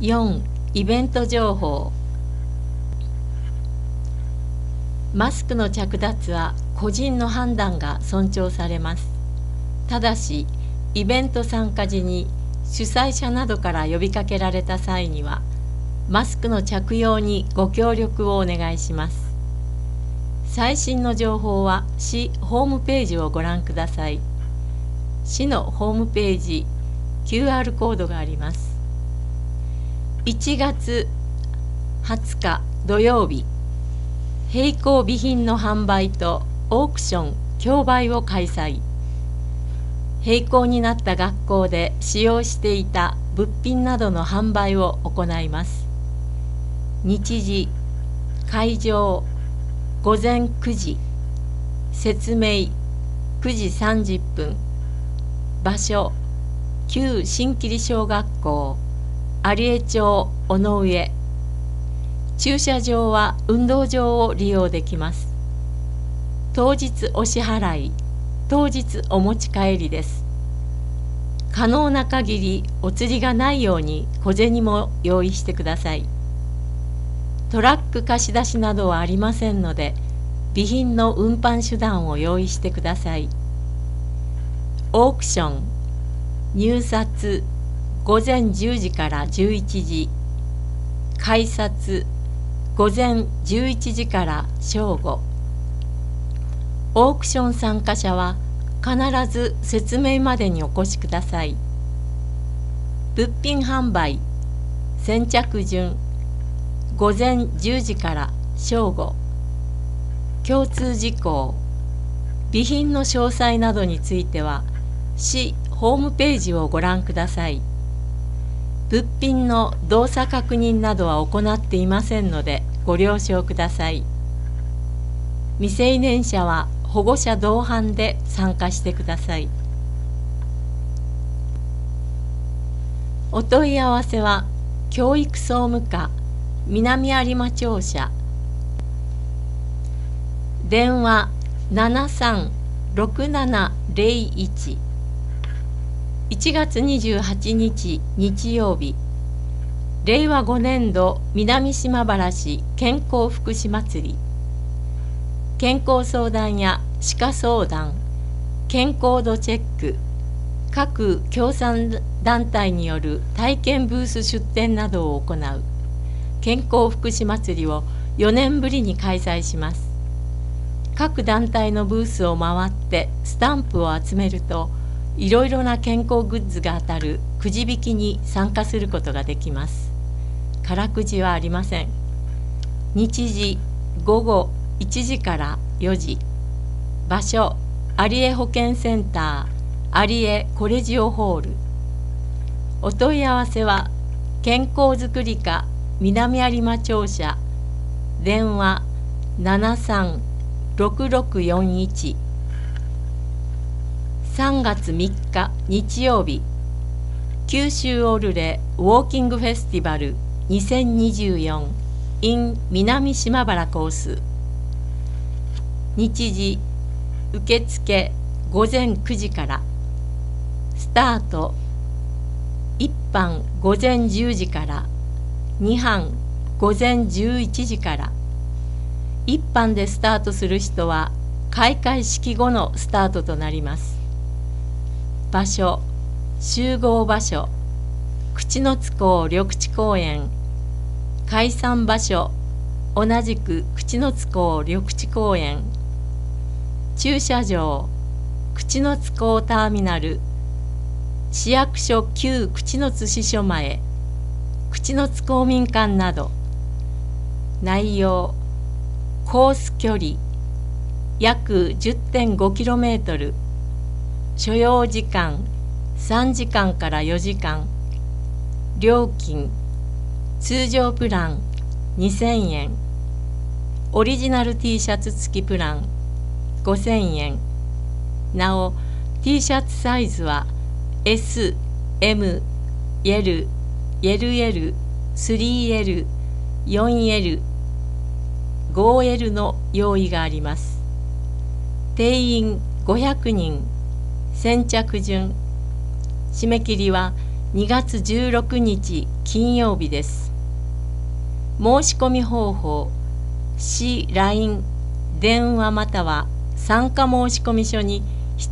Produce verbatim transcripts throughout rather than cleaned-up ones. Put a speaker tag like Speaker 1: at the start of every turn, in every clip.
Speaker 1: よん、イベント情報。マスクの着脱は個人の判断が尊重されます。ただし、イベント参加時に主催者などから呼びかけられた際には、マスクの着用にご協力をお願いします。最新の情報は市ホームページをご覧ください。市のホームページ、キューアール コードがあります。いちがつはつか土曜日、並行備品の販売とオークション・競売を開催。閉校になった学校で使用していた物品などの販売を行います。日時、会場、午前くじ、説明、くじさんじゅっぷん、場所、旧新切小学校、有江町尾上。駐車場は運動場を利用できます。当日お支払い、当日お持ち帰りです。可能な限りお釣りがないように小銭も用意してください。トラック貸し出しなどはありませんので、備品の運搬手段を用意してください。オークション、入札、午前じゅうじからじゅういちじ、改札、午前じゅういちじから正午。オークション参加者は必ず説明までにお越しください。物品販売、先着順、午前じゅうじから正午。共通事項、備品の詳細などについては、市ホームページをご覧ください。物品の動作確認などは行っていませんのでご了承ください。未成年者は保護者同伴で参加してください。お問い合わせは教育総務課南有馬庁舎、電話 ななさんろくななゼロいち。いちがつにじゅうはちにち日曜日、れいわごねんど南島原市健康福祉まつり。健康相談や歯科相談、健康度チェック、各協賛団体による体験ブース出展などを行う健康福祉まつりをよねんぶりに開催します。各団体のブースを回ってスタンプを集めると、いろいろな健康グッズが当たるくじ引きに参加することができます。空くじはありません。日時、ごごいちじからよじ。場所、有江保健センター、有江コレジオホール。お問い合わせは、健康づくり課南有馬庁舎、電話 ななさんろくろくよんいち。さんがつみっか日曜日、九州オルレウォーキングフェスティバルにせんにじゅうよん in 南島原コース。日時、受付午前くじから。スタート、いち班午前じゅうじから、に班午前じゅういちじから。いち班でスタートする人は開会式後のスタートとなります。場所、集合場所、口之津港緑地公園。解散場所、同じく口之津港緑地公園。駐車場、口之津港ターミナル。市役所旧口之津支所前、口之津公民館など。内容、コース距離約 じゅってんごキロメートル。所要時間さんじかんからよじかん。料金、通常プランにせんえん。オリジナル T シャツ付きプランごせんえん。なお T シャツサイズは エス、エム、エル、エルエル、スリーエル、フォーエル、ファイブエル の用意があります。定員ごひゃくにん。先着順。締め切りはにがつじゅうろくにち金曜日です。申し込み方法、市 ライン、電話または参加申込書に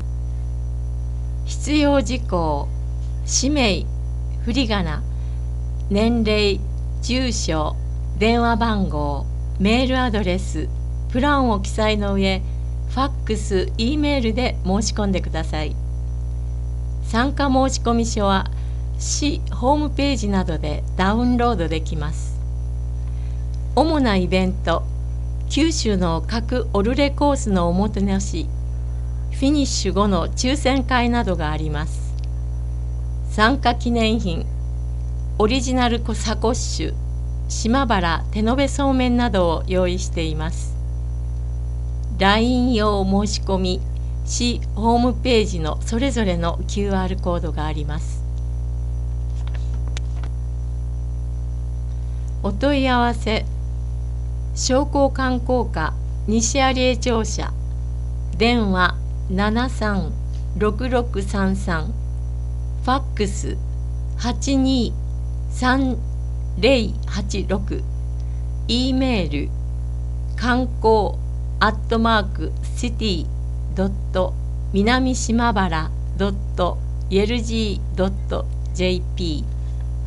Speaker 1: 必要事項、氏名、振り仮名、年齢、住所、電話番号、メールアドレス、プランを記載の上、ファックス、E メールで申し込んでください。参加申込書は市ホームページなどでダウンロードできます。主なイベント、九州の各オルレコースのおもてなし、フィニッシュ後の抽選会などがあります。参加記念品、オリジナルサコッシュ、島原手延べそうめんなどを用意しています。ライン 用申し込み、市ホームページのそれぞれの キューアール コードがあります。お問い合わせ、商工観光課西有江庁舎、電話ななさんろくろくさんさん、ファックスはちにさんぜろはちろく、E メール観光アットマークシティドット南島原ドットエルジードットジェーピー。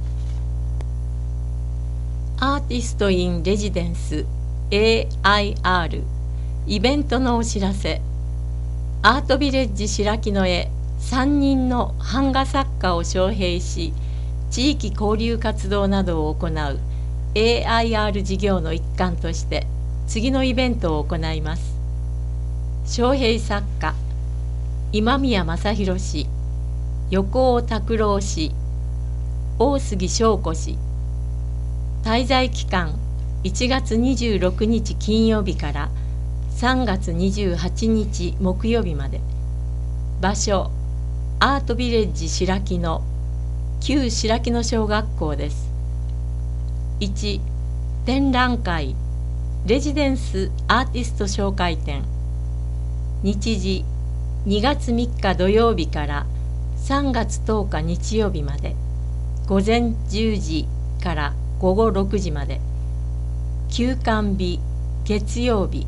Speaker 1: アーティスト・イン・レジデンス エーアイアール イベントのお知らせ。アートビレッジ白木の絵さんにんの版画作家を招聘し、地域交流活動などを行う エーアイアール 事業の一環として次のイベントを行います。招聘作家、今宮正弘氏、横尾拓郎氏、大杉翔子氏。滞在期間いちがつにじゅうろくにち金曜日からさんがつにじゅうはちにち木曜日まで。場所、アートビレッジ白木の旧白木野小学校です。いち、展覧会レジデンスアーティスト紹介展。日時にがつみっか土曜日からさんがつとおか日曜日まで、午前じゅうじからごごろくじまで。休館日月曜日。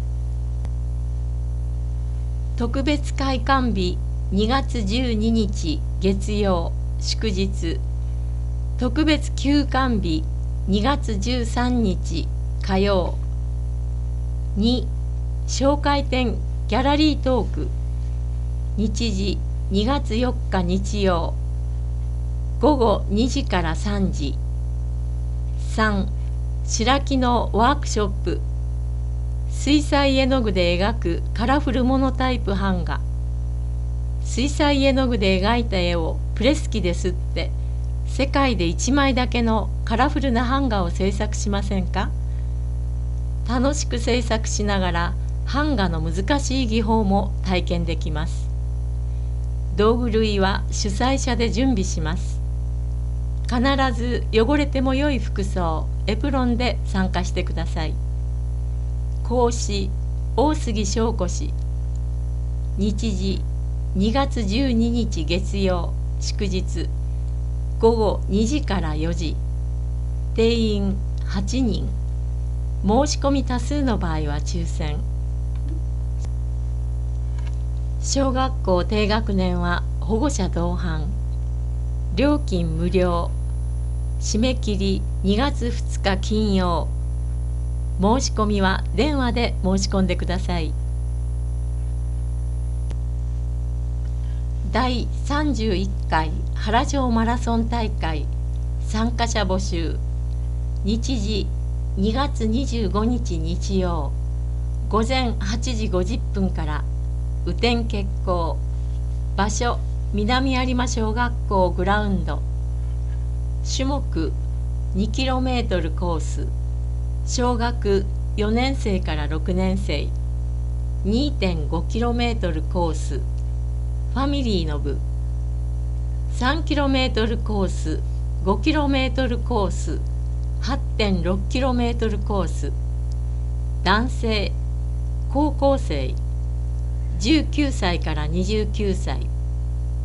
Speaker 1: 特別開館日にがつじゅうににち月曜祝日。特別休館日にがつじゅうさんにち火曜。に、紹介展ギャラリートーク。日時にがつよっか日曜ごごにじからさんじ。さん、白木のワークショップ。水彩絵の具で描くカラフルモノタイプ版画。水彩絵の具で描いた絵をプレス機で刷って世界でいちまいだけのカラフルな版画を制作しませんか？楽しく制作しながら版画の難しい技法も体験できます。道具類は主催者で準備します。必ず汚れても良い服装、エプロンで参加してください。講師、大杉翔子氏。日時にがつじゅうににち月曜祝日ごごにじからよじ。定員はちにん。申し込み多数の場合は抽選。小学校低学年は保護者同伴。料金無料。締め切りにがつふつか金曜。申し込みは電話で申し込んでください。だいさんじゅういっかい原城マラソン大会参加者募集。日時にがつにじゅうごにち日曜ごぜんはちじごじゅっぷんから雨天決行。場所、南有馬小学校グラウンド。種目 にキロメートル コース。小学よねんせいからろくねんせい にてんごキロメートル コース。ファミリーの部。さんキロメートル コース、ごキロメートル コース、はってんろくキロメートル コース。男性、高校生、じゅうきゅうさいからにじゅうきゅうさい。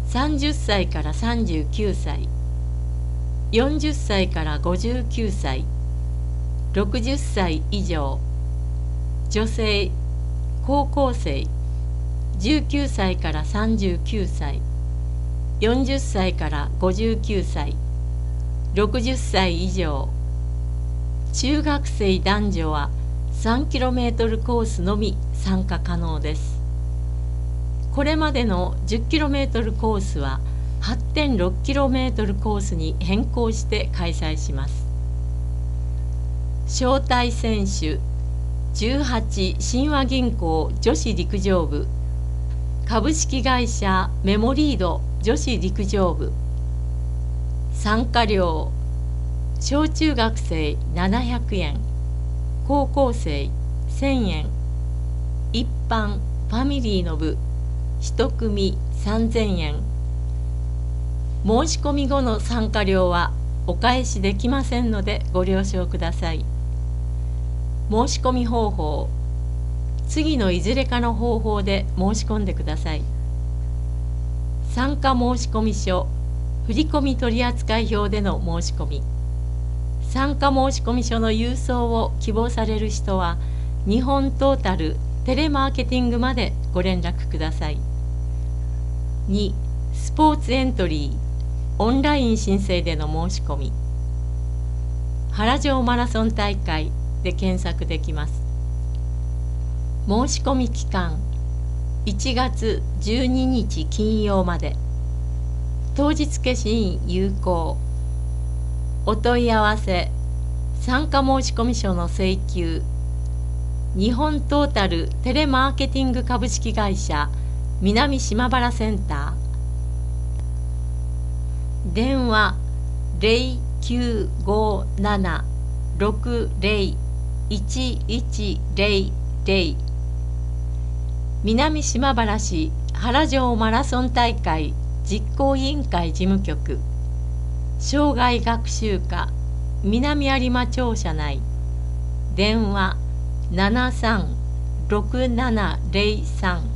Speaker 1: さんじゅっさいからさんじゅうきゅうさい、よんじゅっさいからごじゅうきゅうさい、ろくじゅっさい以上、女性、高校生、じゅうきゅうさいからさんじゅうきゅうさい、よんじゅっさいからごじゅうきゅうさい、ろくじゅっさい以上、中学生男女は さんキロメートル コースのみ参加可能です。これまでの じゅっキロメートル コースは はちてんろくキロメートル コースに変更して開催します。招待選手じゅうはち親和銀行女子陸上部、株式会社メモリード女子陸上部。参加料小中学生ななひゃくえん、高校生せんえん、一般ファミリーの部一組さんぜんえん。申し込み後の参加料はお返しできませんのでご了承ください。申し込み方法、次のいずれかの方法で申し込んでください。参加申込書、振込取扱表での申し込み。参加申込書の郵送を希望される人は、日本トータルテレマーケティングまでご連絡ください。に、スポーツエントリー、オンライン申請での申し込み。原城マラソン大会で検索できます。申し込み期間いちがつじゅうににち金曜まで。当日消印有効。お問い合わせ、参加申込書の請求、日本トータルテレマーケティング株式会社南島原センター。電話ゼロきゅうごななろくゼロいちいちゼロゼロ。南島原市原城マラソン大会実行委員会事務局、生涯学習課南有馬庁舎内。電話ななさんろくななゼロさん